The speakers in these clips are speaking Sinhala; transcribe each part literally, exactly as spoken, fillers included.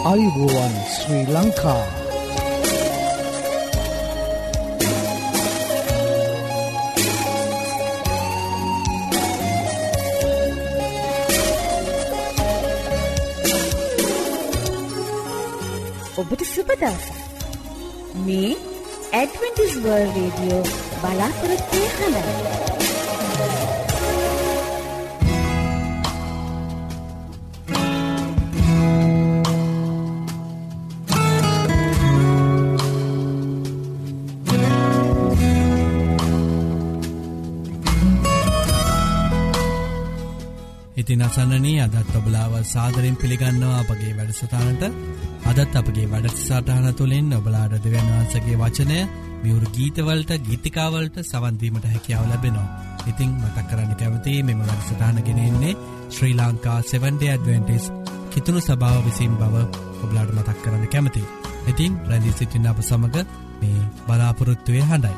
ආයුබෝවන් ශ්‍රී ලංකා. ඔබට සුබ දවසක්. මේ ඇඩ්වෙන්ටිස් වර්ල්ඩ් රේඩියෝ බලාපොරොත්තු වෙනවා. ඉතින් අසන්නනී අදත් ඔබලාව සාදරයෙන් පිළිගන්නවා අපගේ වැඩසටහනට. අදත් අපගේ වැඩසටහන තුළින් ඔබලාට දෙවියන් වහන්සේගේ වචනය මියුරු ගීතවලට ගීතිකාවලට සවන් දීමට හැකියාව ලැබෙනවා. ඉතින් මතක් කරන්න කැමතියි මෙම වැඩසටහන ගෙනෙන්නේ Sri Lanka seventh day Adventist කිතුණු සභාව විසින් බව ඔබලාට මතක් කරන්න කැමතියි. ඉතින් රැඳී සිටින්න අප සමග මේ බලාපොරොත්තුවේ හඬයි.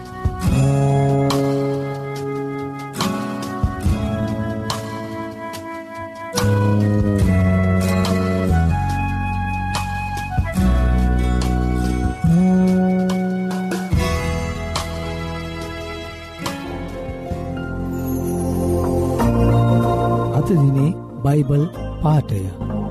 දිනේ බයිබල් පාඨය.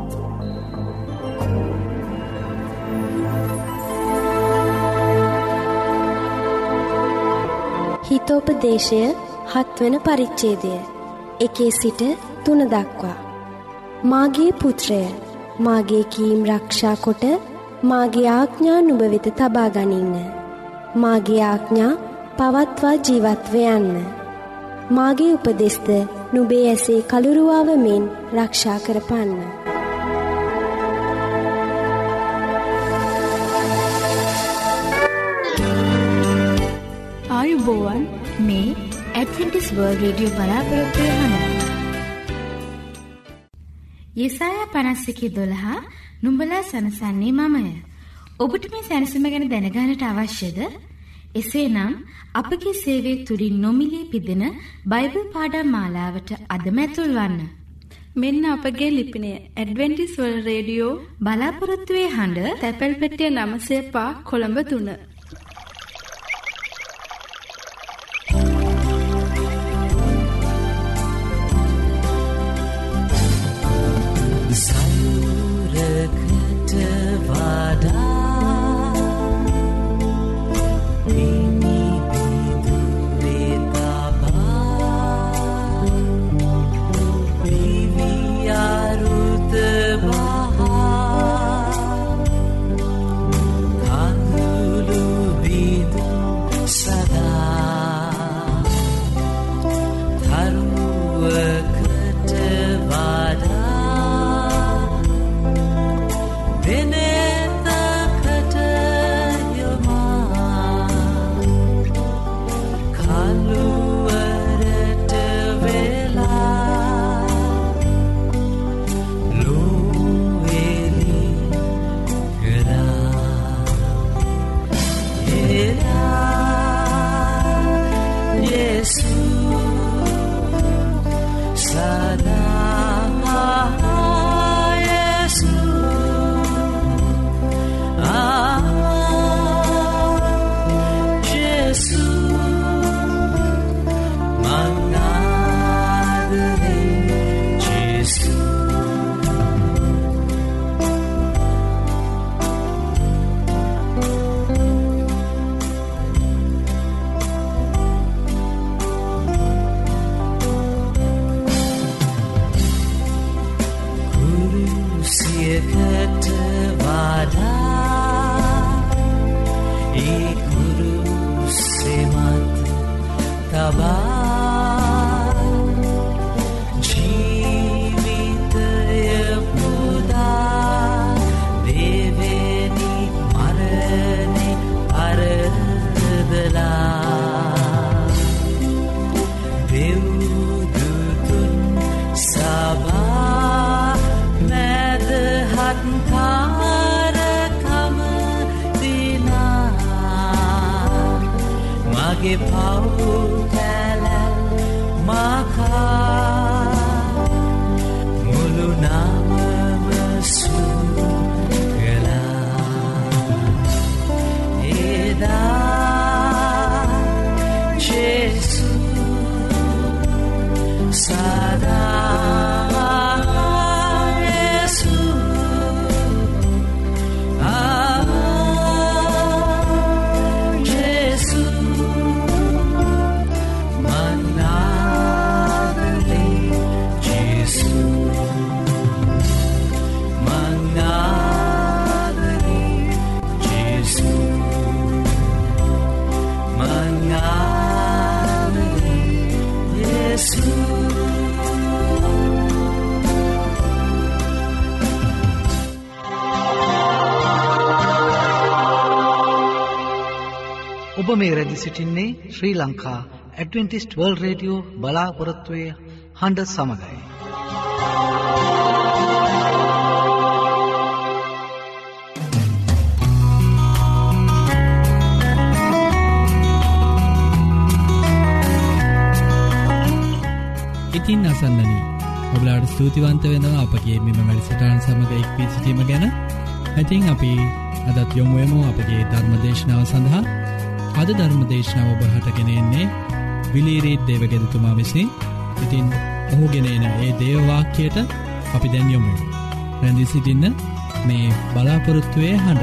හිතෝපදේශය හත්වන පරිච්ඡේදය එකේ සිට තුන දක්වා. මාගේ පුත්‍රය, මාගේ කීම් රක්ෂා කොට මාගේ ආඥා නුඹ වෙත තබා ගනින්න. මාගේ ආඥා පවත්වා ජීවත්ව යන්න. මාගේ උපදෙස්ද නුඹේ ඇසේ කළුරුවාව මෙන් රක්ෂා කරපන්න. ආයුබෝවන් මේ ඇඩ්වෙන්ටිස් වර්ල්ඩ් රේඩියෝ බලාපොරොත්තු වෙනවා. යෙසායා පනස් එකේ දොළහ නුඹලා සනසන්නේ මමය. ඔබට මේ සැනසීම ගැන දැනගන්නට අවශ්‍යද? එසේනම් අපගේ සේවයේ තුලින් නොමිලේ පිදෙන බයිබල් පාඩම් මාලාවට අදම ඇතුල් වන්න. මෙන්න අපගේ ලිපිනය ඇඩ්වෙන්ටිස් වර්ල්ඩ් රේඩියෝ බලාපොරොත්තු වේ හඬ තැපැල් පෙට්ටිය නවය පහ කොළඹ තුන. Mulu nama mesum ඔබ මේ රැදි සිටින්නේ Sri Lanka Adventist world radio බලාපොරොත්තුවේ හඬ සමගයි. ඉතින් අසන්නනි ඔබලාට ස්තුතිවන්ත වෙනවා අපගේ මෙම වැඩසටහන සමග එක් වී සිටීම ගැන. ඉතින් අපි අදත් යොමු වෙමු අපගේ ධර්ම දේශනාව සඳහා. අද ධර්ම දේශනාව ඔබට ගෙන එන්නේ විලීරීත් දේවගෙදතුමා විසින්. ඉතින් ඔහු ගෙන එන ඒ දේව වාක්‍යයට අපි දැන් යොමු වෙමු. රැඳී සිටින්න මේ බලාපොරොත්තුවේ හඬ.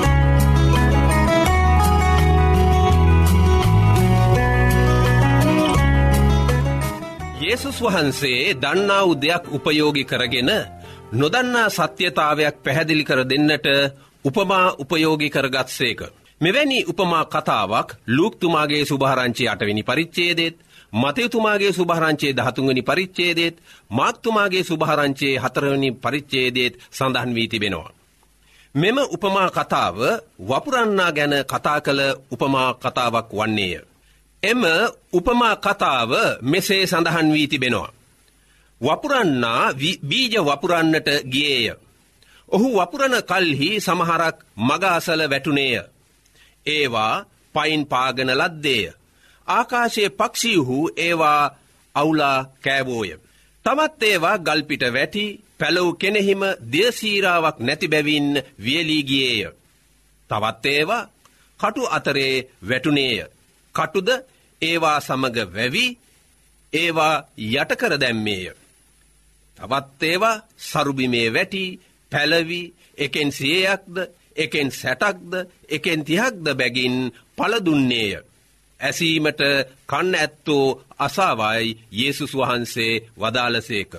යේසුස් වහන්සේ දන්නා වූ දෙයක් උපයෝගී කරගෙන නොදන්නා සත්‍යතාවයක් පැහැදිලි කර දෙන්නට උපමා උපයෝගී කරගත්සේක. මෙවැනි උපමා කතාවක් ලූක්තුමාගේ සුභාරංචියේ අටවෙනි පරිච්ඡේදයේත්, මතෙව්තුමාගේ සුභාරංචියේ දහතුන්වෙනි පරිච්ඡේදයේත්, මාර්ක්තුමාගේ සුභාරංචියේ හතරවෙනි පරිච්ඡේදයේත් සඳහන් වී තිබෙනවා. මෙම උපමා කතාව වපුරන්නා ගැන කතා කළ උපමා කතාවක් වන්නේය. එම උපමා කතාව මෙසේ සඳහන් වී තිබෙනවා. වපුරන්නා බීජ වපුරන්නට ගියේය. ඔහු වපුරන කල්හි සමහරක් මග අසල වැටුනේය. ඒවා පයින් පාගන ලද්දේය. ආකාශයේ පක්ෂීහු ඒවා අවුලා කෑවෝය. තවත් ඒවා ගල්පිට වැටි පැලව් කෙනෙහිම දියසීරාවක් නැති බැවින් වියලී ගියේය. තවත් ඒවා කටු අතරේ වැටුනේය. කටුද ඒවා සමග වැවි ඒවා යටකර දැම්මේය. තවත් ඒවා සරුබිමේ වැටි පැලවි එකෙන් සියයක්ද එකෙන් සැටක්ද එකෙන් තිහක්ද බැගින් පළදුන්නේය. ඇසීමට කන්න ඇත්තෝ අසාවයි යේසුස් වහන්සේ වදාළසේක.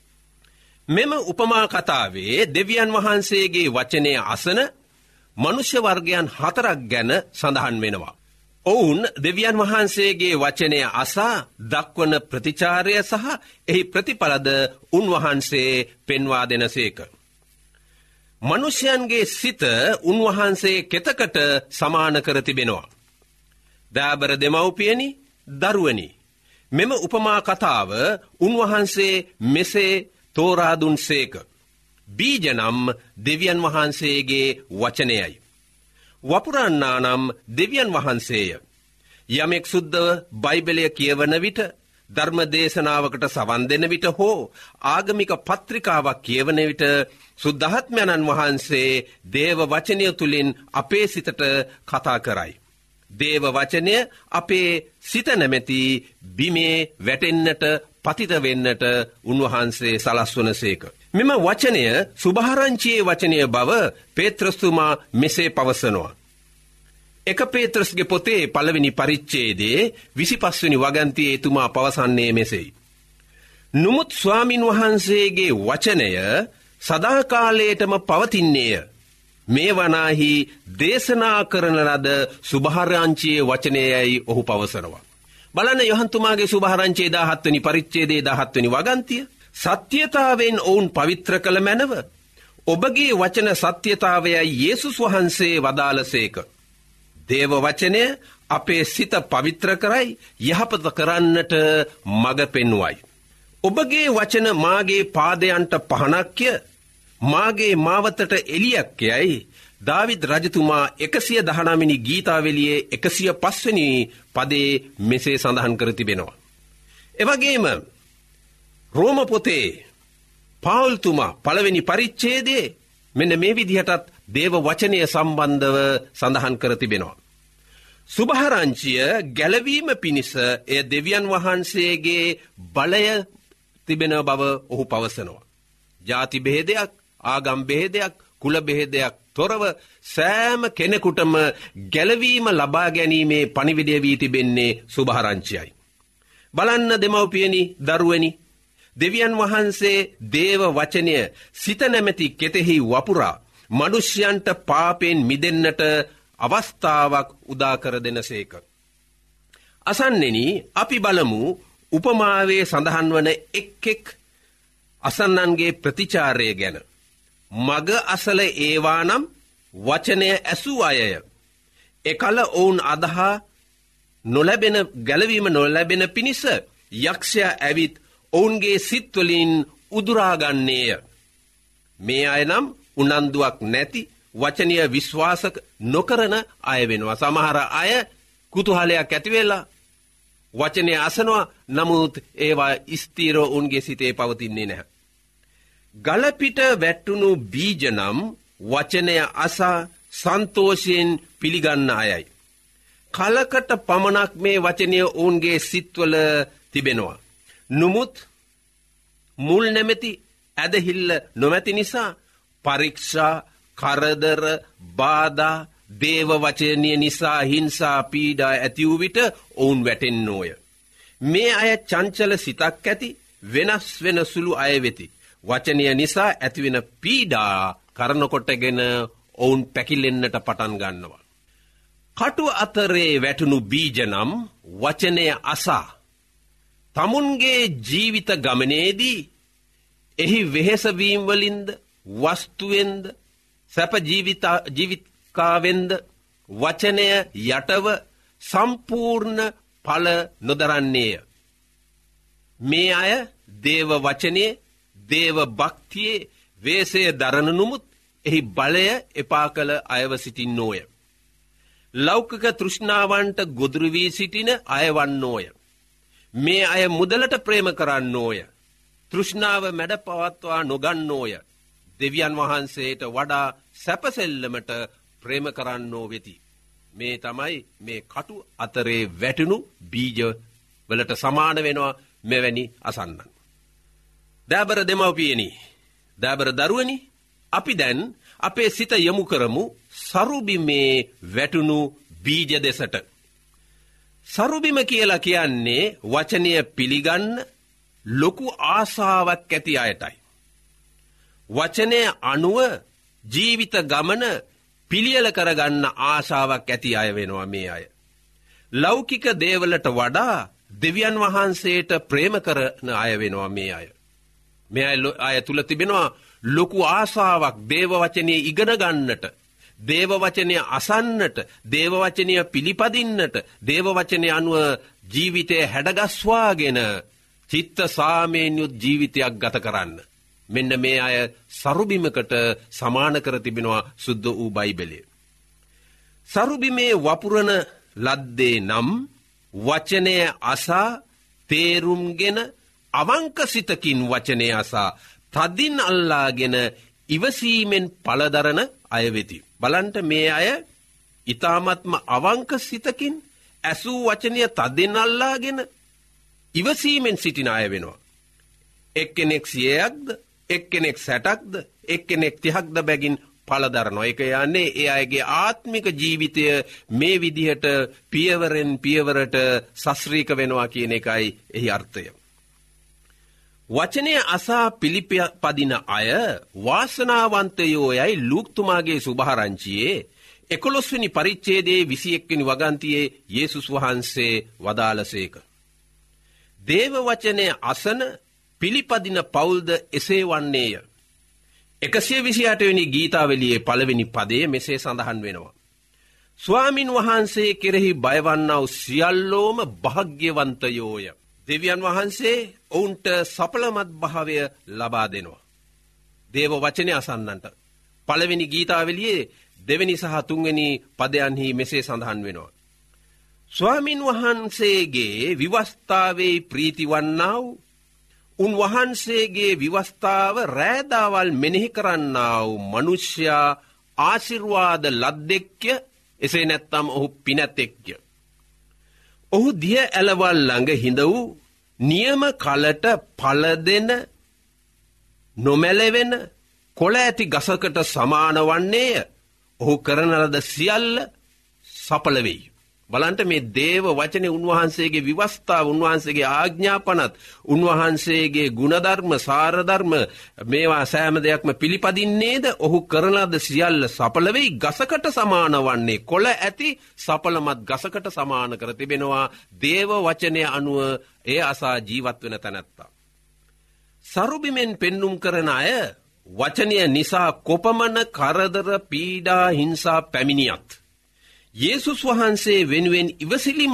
මෙම උපමා කතාවේ දෙවියන් වහන්සේගේ වචනය අසන මනුෂ්‍ය වර්ගයන් හතරක් ගැන සඳහන් වෙනවා. ඔවුන් දෙවියන් වහන්සේගේ වචනය අසා දක්වන ප්‍රතිචාරය සහ එහි ප්‍රතිඵලද උන්වහන්සේ පෙන්වා දෙනසේක. මනුෂ්‍යයන්ගේ සිත උන්වහන්සේ කෙතකට සමාන කර තිබෙනවා. දෑබර දෙමව්පියනි, දරුවනි, මෙම උපමා කතාව උන්වහන්සේ මෙසේ තෝරා දුන්සේක. බීජ නම් දෙවියන් වහන්සේගේ වචනයයි. වපුරන්නා නම් දෙවියන් වහන්සේය. යමෙක් සුද්ධව බයිබලය කියවන විට, ධර්ම දේශනාවකට සවන් දෙන විට හෝ ආගමික පත්‍රිකාවක් කියවන විට සුද්ධාත්මයන්න් වහන්සේ දේව වචනය තුලින් අපේ සිතට කතා කරයි. දේව වචනය අපේ සිත නැමැති බිමේ වැටෙන්නට, පතිත වෙන්නට උන්වහන්සේ සලස්වනසේක. මෙම වචනය සුභාරංචියේ වචනය බව පේත්‍රස්තුමා මෙසේ පවසනවා. එක පේත්‍රස්ගේ පොතේ පළවෙනි පරිච්ඡේදයේ විසිපස්වෙනි වගන්තියේ එතුමා පවසන්නේ මෙසේයි. නමුත් ස්වාමින් වහන්සේගේ වචනය සදාකාලයටම පවතින්නේය. මේ වනාහි දේශනා කරන ලද සුභාරංචියේ වචනයයි ඔහු පවසනවා. බලන්න යොහන්තුමාගේ සුභාරංචියේ දහහත්වෙනි පරිච්ඡේදයේ දහහත්වෙනි වගන්තිය. සත්‍යතාවෙන් ඔවුන් පවිත්‍ර කළ මැනව. ඔබගේ වචන සත්‍යතාවයයි යේසුස් වහන්සේ වදාළසේක. දේව වචනය අපේ සිත පවිත්‍ර කරයි, යහපත කරන්නට මඟ පෙන්වයි. ඔබගේ වචන මාගේ පාදයන්ට පහනක්ය, මාගේ මාවතට එළියක් යයි දාවිද් රජතුමා එකසිය දහනවවෙනි ගීතාවලියේ එකසිය පස්වෙනි පදේ මෙසේ සඳහන් කර තිබෙනවා. එවැගේම රෝම පොතේ පාවුල්තුමා පළවෙනි පරිච්ඡේදයේ මෙන්න මේ විදිහටත් දේව වචනය සම්බන්ධව සඳහන් කර තිබෙනවා. සුභාරංචිය ගැලවීම පිණිස එය දෙවියන් වහන්සේගේ බලය තිබෙන බව ඔහු පවසනවා. ජාති බෙහෙදයක්, ආගම් බෙහෙදයක්, කුල බෙහෙදයක් තොරව සෑම කෙනෙකුටම ගැලවීම ලබා ගැනීමේ පණිවිඩය වී තිබෙන්නේ සුභාරංචියයි. බලන්න දෙමව්පියනි, දරුවනි, දෙවියන් වහන්සේ දේව වචනය සිත නැමැති කෙතෙහි වපුරා මනුෂ්‍යයන්ට පාපෙන් මිදෙන්නට අවස්ථාවක් උදා කර දෙනසේක. අසන්නෙනි, අපි බලමු උපමාවේ සඳහන් වන එක් එක් අසන්නන්ගේ ප්‍රතිචාරය ගැන. මග අසල ඒවා නම් වචනය ඇසූ අයය. එකල ඔවුන් අදහා නොලැබෙන ගැලවීම නොලැබෙන පිණිස යක්ෂයා ඇවිත් ඔවුන්ගේ සිත්වලින් උදුරාගන්නේය. මේ අය නම් උනන්දුවක් නැති වචනය විශ්වාස නොකරන අය වෙනවා. සමහර අය කුතුහලයක් ඇතිවෙලා වචනය අසනවා, නමුත් ඒවා ස්ථීර උන්ගේ සිතේ පවතින්නේ නැහැ. ගලපිට වැට්ටුණු බීජ නම් වචනය අසා සන්තෝෂයෙන් පිළිගන්න අයයි. කලකට පමණක් මේ වචනය ඔවුන්ගේ සිත්වල තිබෙනවා. නමුත් මුල් නැමැති ඇදහිල්ල නොමැති නිසා පරීක්ෂා, කරදර, බාධා, දේව වචනය නිසා හිංසා පීඩා ඇති වූ විට ඔවුන් වැටෙන්නෝය. මේ අය චංචල සිතක් ඇති වෙනස් වෙන සුළු අය වෙති. වචනය නිසා ඇතිවෙන පීඩා කරනකොටගෙන ඔවුන් පැකිලෙන්නට පටන් ගන්නවා. කටු අතරේ වැටුණු බීජ නම් වචනය අසා තමුන්ගේ ජීවිත ගමනේදී එහි වෙහෙසවීම් වලින්ද, වස්තුවෙන්ද, සැප ජීවිතකාවෙන්ද වචනය යටව සම්පූර්ණ ඵල නොදරන්නේය. මේ අය දේව වචනයේ, දේව භක්තියේ වේසය දරන නමුත් එහි බලය එපා කළ අයව සිටින්නෝය. ලෞකික තෘෂ්ණාවන්ට ගොදුරු වී සිටින අය වන්නෝය. මේ අය මුදලට ප්‍රේම කරන්නෝය. තෘෂ්ණාව මැඩ පවත්වා නොගන්නෝය. දෙවියන් වහන්සේට වඩා සැපසෙල්ලමට ප්‍රේම කරන්නෝ වෙති. මේ තමයි මේ කටු අතරේ වැටුණු බීජ වලට සමාන වෙනවා මෙවැනි අසන්නන්. දෑබර දෙමව්පියනි, දෑබර දරුවනි, අපි දැන් අපේ සිත යොමු කරමු සරුබිමේ වැටුණු බීජ දෙසට. සරුබිම කියලා කියන්නේ වචනය පිළිගන්න ලොකු ආසාවක් ඇති අයටයි. වචනය අනුව ජීවිත ගමන පිළියෙල කරගන්න ආශාවක් ඇති අය වෙනවා මේ අය. ලෞකික දේවලට වඩා දෙවියන් වහන්සේට ප්‍රේම කරන අය වෙනවා මේ අය. මේ අය තුල තිබෙනවා ලොකු ආශාවක් දේව වචනේ ඉගෙන ගන්නට, දේව වචනය අසන්නට, දේව වචනය පිළිපදින්නට, දේව වචනය අනුව ජීවිතය හැඩගස්වාගෙන චිත්ත සාමයෙන් යුත් ජීවිතයක් ගත කරන්න. මෙන්න මේ අය සරුබිමකට සමාන කර තිබෙනවා සුද්ධ වූ බයිබලයේ. සරුබිමේ වපුරන ලද්දේ නම් වචනය අසා තේරුම්ගෙන අවංක සිතකින් වචනය අසා තදින් අල්ලාගෙන ඉවසීමෙන් පළදරන අය වෙති. බලන්ට මේ අය ඊ타මත්ම අවංක සිතකින් ඇසූ වචනය තදින් අල්ලාගෙන ඉවසීමෙන් සිටින අය වෙනවා. එක්කෙනෙක් සියයක්ද, එක්කෙනෙක් සැටක්ද, එක්කෙනෙක් තිහක්ද බැගින් පළදරනවා. ඒක යන්නේ ඒ අයගේ ආත්මික ජීවිතය මේ විදිහට පියවරෙන් පියවරට සස්ත්‍රීක වෙනවා කියන එකයි එහි අර්ථය. වචනය අසා පිළිපදින අය වාසනාවන්තයෝ යයි ලූක්තුමාගේ සුභාරංචියේ එකොළොස්වෙනි පරිච්ඡේදයේ විසි එක්වෙනි වගන්තියේ යේසුස් වහන්සේ වදාළසේක. දේව වචනය අසන පිළිපදින පවුල්ද එසේ වන්නේය. එකසිය විසි අටවෙනි ගීතාවලියේ පළවෙනි පදයේ මෙසේ සඳහන් වෙනවා. ස්වාමින් වහන්සේ කෙරෙහි බයවන්නා වූ සියල්ලෝම භාග්‍යවන්තයෝය. දෙවියන් වහන්සේ ඔවුන්ට සඵලමත් භාවය ලබා දෙනවා. දේව වචනය අසන්නන්ට. පළවෙනි ගීතාවලියේ දෙවෙනි සහ තුන්වෙනි පදයන්හි මෙසේ සඳහන් වෙනවා. ස්වාමින් වහන්සේගේ විවස්ථාවේ ප්‍රීතිවන්නා වූ උන්වහන්සේගේ විවස්ථාව රෑදාවල් මෙනෙහි කරන්නා වූ මනුෂ්‍යයා ආශිර්වාද ලද්දෙක්ය. එසේ නැත්නම් ඔහු පිනැතෙක්ය. ඔහු දිය ඇලවල් ළඟ හිඳ වූ නියම කලට ඵල දෙන නොමැලෙවෙන කොළ ඇති ගසකට සමාන වන්නේය. ඔහු කරන ලද සියල්ල සඵල වෙයි. බලන්ට මේ දේව වචනේ උන්වහන්සේගේ විවස්ථාව, උන්වහන්සේගේ ආඥාපනත්, උන්වහන්සේගේ ගුණධර්ම, සාරධර්ම මේවා සෑම දෙයක්ම පිළිපදින්නේද ඔහු කරන ලද සියල්ල සඵල වෙයි. ගසකට සමාන වන්නේ කොළ ඇති සඵලමත් ගසකට සමාන කර තිබෙනවා දේව වචනය අනුව ඒ අසා ජීවත් වෙන තැනැත්තා. සරුබිමෙන් පෙන්눔 කරන අය වචනය නිසා කොපමණ කරදර, පීඩා, හිංසා පැමිණියත් යේසුස් වහන්සේ වෙනුවෙන් ඉවසිලිමත්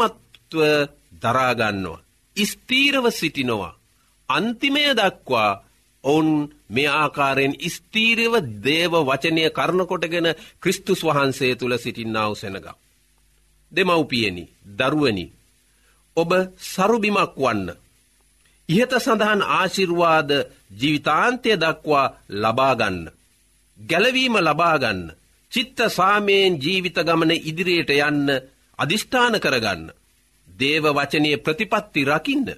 තත්ත්ව දරාගන්නවා. ස්ථීරව සිටිනවා. අන්තිමය දක්වා ඔවුන් මේ ආකාරයෙන් ස්ථීරව දේව වචනය කරනකොටගෙන ක්‍රිස්තුස් වහන්සේ තුළ සිටින්නා වූ සෙනඟක්. දෙමව්පියනි, දරුවනි, ඔබ සරුබිමක් වන්න. ඉහත සඳහන් ආශිර්වාද ජීවිතාන්තය දක්වා ලබාගන්න. ගැලවීම ලබාගන්න. චිත්ත සාමයෙන් ජීවිත ගමන ඉදිරියට යන්න අධිෂ්ඨාන කරගන්න. දේව වචනයේ ප්‍රතිපත්ති රකින්න.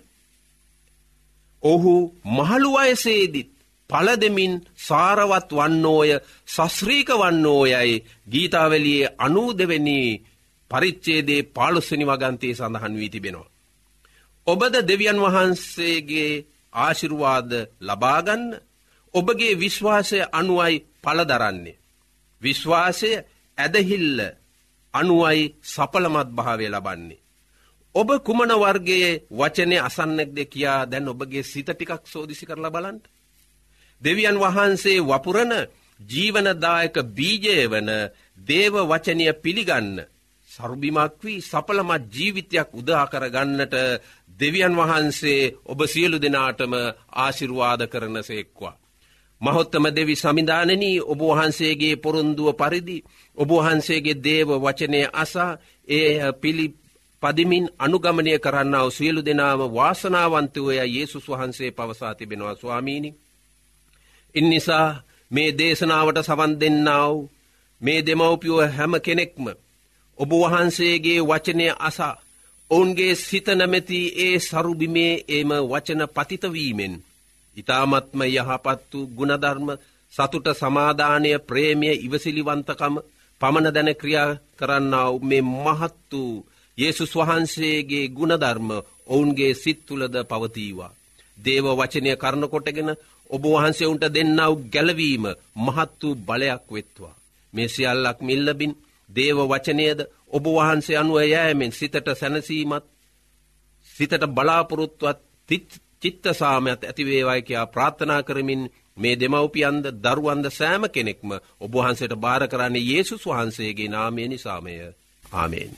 ඔහු මහලු වයසේදිත් පලදෙමින් සාරවත් වන්නෝය, සස්්‍රීක වන්නෝයයි ගීතාවලියේ අනූදෙවැනි පරිච්ඡේදයේ පළොස්වෙනි වගන්තයේ සඳහන් වී තිබෙනවා. ඔබද දෙවියන් වහන්සේගේ ආශිර්වාද ලබාගන්න ඔබගේ විශ්වාසය අනුවයි පලදරන්නේ. විශ්වාසය ඇදහිල්ල අනුවයි සඵලමත් භාවය ලබන්නේ. ඔබ කුමන වර්ගයේ වචනය අසන්නෙක්ද කියා දැන් ඔබගේ සිත ටිකක් සෝදිසි කරලා බලන්න. දෙවියන් වහන්සේ වපුරන ජීවනදායක බීජය වන දේව වචනය පිළිගන්න සරුබිමක් වී සඵලමත් ජීවිතයක් උදා කරගන්නට දෙවියන් වහන්සේ ඔබ සියලු දෙනාටම ආශිර්වාද කරනසේක්වා. මහොත්තම දෙවි සමිඳානනී, ඔබ වහන්සේගේ පොරොන්දුව පරිදි ඔබ වහන්සේගේ දේව වචනය අසා ඒ පිළි පදිමින් අනුගමනය කරන්නාව සියලු දෙනාම වාසනාවන්තවය යේසුස් වහන්සේ පවසා තිබෙනවා. ස්වාමීනි, ඉන්නිසා මේ දේශනාවට සවන් දෙන්නාව මේ දෙමව්පියෝ හැම කෙනෙක්ම ඔබ වහන්සේගේ වචනය අසා ඔවුන්ගේ සිත නැමැති ඒ සරුබිමේ එම වචන පතිතවීමෙන් ඉතාමත්ම යහපත් වූ ගුණධර්ම, සතුට, සමාදානය, ප්‍රේමය, ඉවසිලිවන්තකම පමණ දැන ක්‍රියා කරන්නාව මේ මහත් වූ යේසුස් වහන්සේගේ ගුණධර්ම ඔවුන්ගේ සිත් තුළද පවතිවා. දේව වචනය කරනකොටගෙන ඔබ වහන්සේ උන්ට දෙන්නාව ගැලවීම මහත් වූ බලයක් වෙත්වා. මේ සියල්ලක් මිල්ලබින් දේව වචනයද ඔබ වහන්සේ අනුව යෑමෙන් සිතට සැනසීමත්, සිතට බලාපොරොත්තුවත්, චිත්ත සාමයත් ඇතිවේවායි කියා ප්‍රාර්ථනා කරමින් මේ දෙමව්පියන්ද දරුවන්ද සෑම කෙනෙක්ම ඔබ වහන්සේට බාර කරන්නේ යේසුස් වහන්සේගේ නාමය නිසාමය. ආමේන්.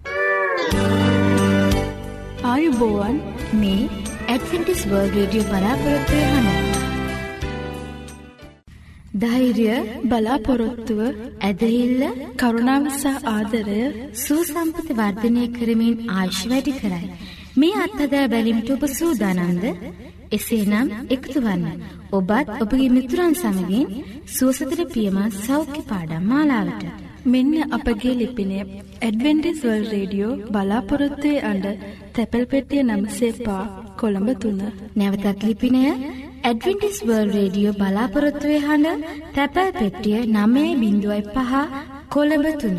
ආයුබෝවන්, මේ ඇඩ්වෙන්ටිස් වර්ල්ඩ් රේඩියෝ බලාපොරොත්තු වෙන ධෛර්ය, බලාපොරොත්තුව, ඇදහිල්ල, කරුණාව සහ ආදරය සුසම්පත වර්ධනය කරමින් ආයුෂ වැඩි කරයි. මේ අත්දැක බැලීමට ඔබ සූදානම්ද? එසේනම් එකතු වන්න. ඔබත් ඔබගේ මිතුරන් සමගින් සුවසතර පියමත් සෞඛ්‍ය පාඩම් මාලාවට. මෙන්න අපගේ ලිපිනය ඇඩ්වෙන්ටිස් වර්ල්ඩ් රේඩියෝ බලාපොරොත්තුවේ අඬ තැපැල් පෙට්ටිය නම්සේ පහ කොළඹ තුන. නැවතත් ලිපිනය ඇඩ්වෙන්ටිස් වර්ල්ඩ් රේඩියෝ බලාපොරොත්තුවේ අඬ තැපැල් පෙට්ටිය නවය බිංදුව පහ කොළඹ තුන.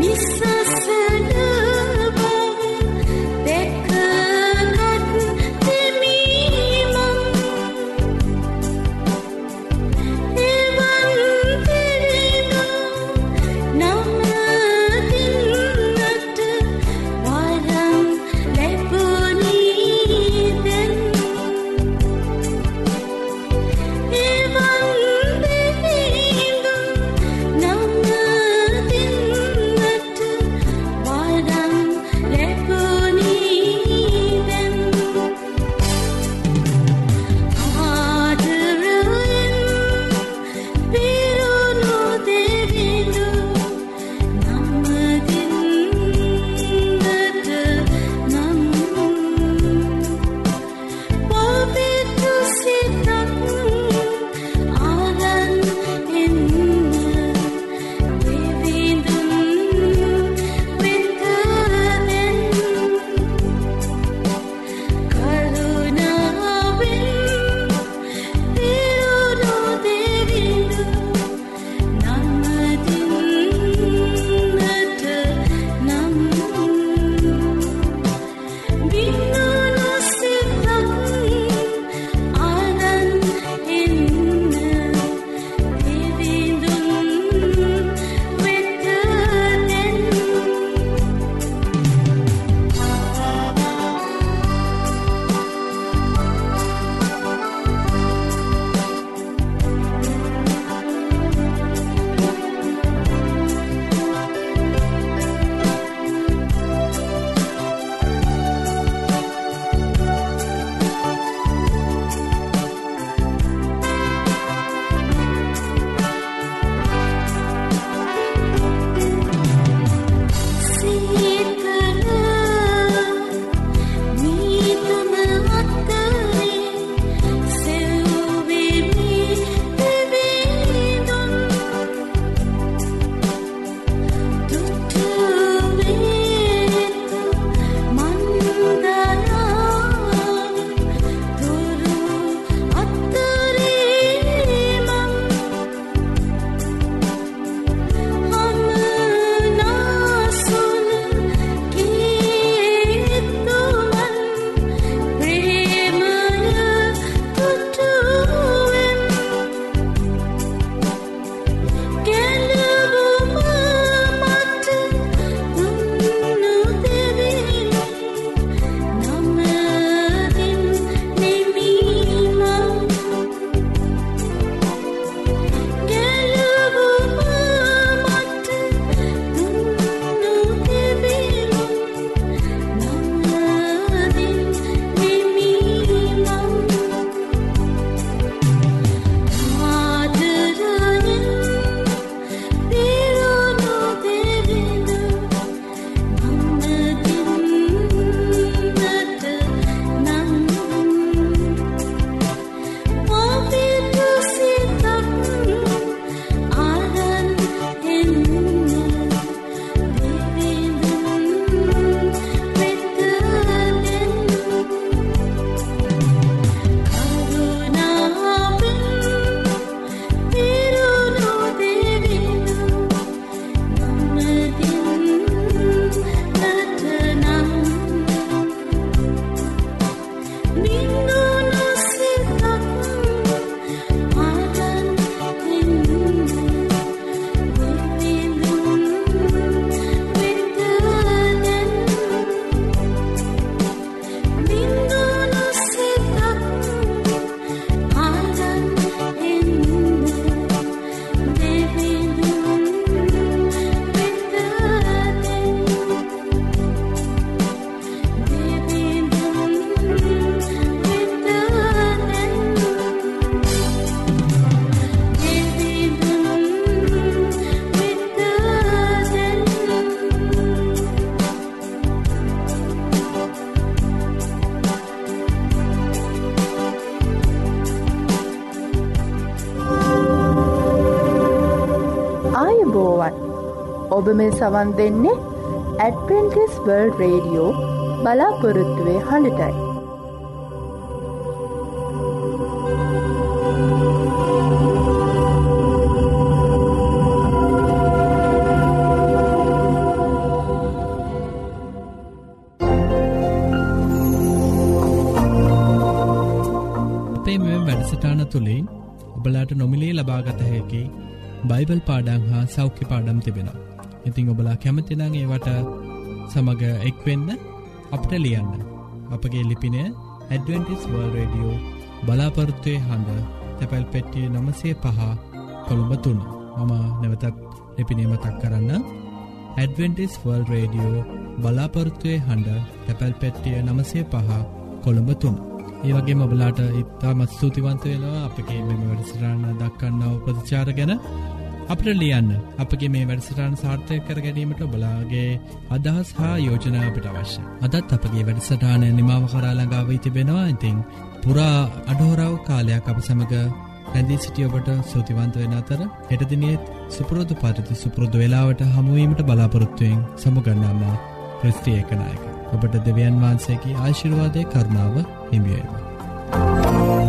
ඔබ මේ සවන් දෙන්නේ ඇඩ්වෙන්ටිස් වර්ල්ඩ් රේඩියෝ බලාපොරොත්තුවේ හඬටයි. බයිබල් පාඩම් හා සෞඛ්‍ය පාඩම් තිබෙනවා. ඉතින් ඔබලා කැමති නම් ඒවට සමග එක්වෙන්න අපට ලියන්න. අපගේ ලිපිනය Adventist World Radio බලාපොරොත්තුවේ හඬ තැපැල් පෙට්ටිය නවසිය පහ කොළඹ තුන. මම නැවතත් ලිපිනය මතක් කරන්න. Adventist World Radio බලාපොරොත්තුවේ හඬ තැපැල් පෙට්ටිය නවසිය පහ කොළඹ තුන. ඒ වගේම ඔබලාට ඉතාමත් ස්තුතිවන්ත වෙනවා අපගේ මෙම වැඩසටහන දක්වන්නව ප්‍රතිචාර ගැන. අපට ලියන්න. අපගේ මේ වැඩසටහන සාර්ථක කර ගැනීමට ඔබලාගේ අදහස් හා යෝජනා අපට අවශ්‍යයි. අදත් අපගේ වැඩසටහන නිමාව කරා ළඟා වී තිබෙනවා. ඉතින් පුරා අඩහොරව කාලයක් අප සමග රැඳී සිටි ඔබට ස්තුතිවන්ත වෙන අතර හෙට දිනේ සුපුරුදු පරිදි සුපුරුදු වේලාවට හමු වීමට බලාපොරොත්තු වෙමින් සමුගන්නාමා ක්‍රිස්ති ඒකනායක. ඔබට දෙවියන් වහන්සේගේ ආශිර්වාදයේ කරුණාව හිමි වේවා.